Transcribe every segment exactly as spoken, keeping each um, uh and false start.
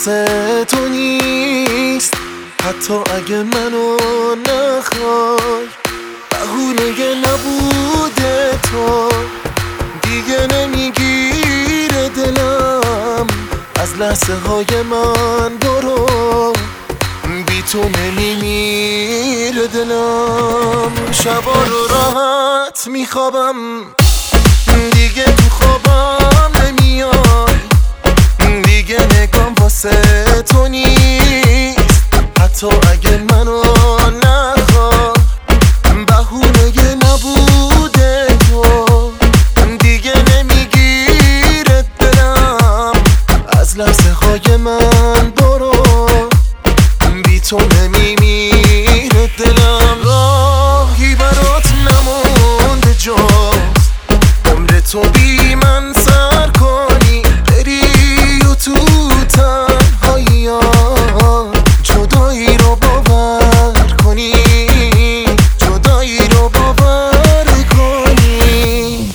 واسه تو نیست، حتی اگه منو نخوای. بهونه نبوده تو دیگه نمیگیره دلم از لحظه های من. برو بی تو نمیمیره دلم. شبا رو راحت میخوابم دیگه تو خوابم نمیای. دیگه نگام واسه تو نیست، حتی اگه منو نخوای. بهونه نبوده تو دیگه نمیگیره دلم از لحظه های من. برو بی تو نمیمیره دلم. راهی برات نمونده جز عمر تو بی من سر کنی بری و تو تنهایی ها جدایی رو باور کنی، جدایی رو باور کنی.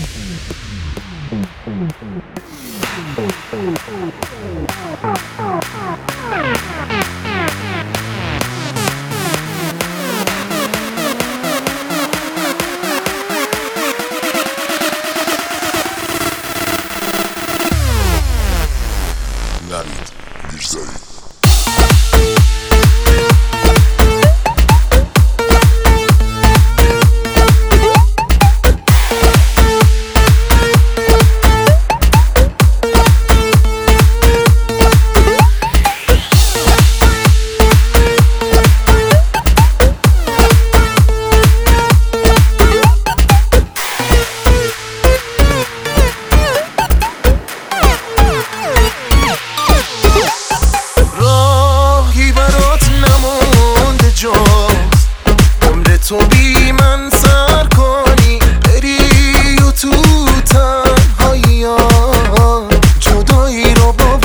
نوید میرزایی. عمر تو بی من سر کنی بری و تو تنهایی ها جدایی رو با